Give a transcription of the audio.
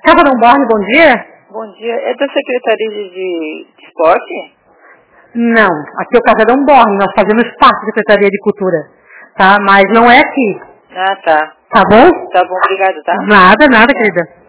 Casa Dom Borne, bom dia. Bom dia. É da Secretaria de Esporte? Não, aqui é o Casa Dom Borne, nós fazemos parte da Secretaria de Cultura, tá? Mas não é aqui. Ah, tá. Tá bom? Tá bom, obrigado, tá? Nada, querida.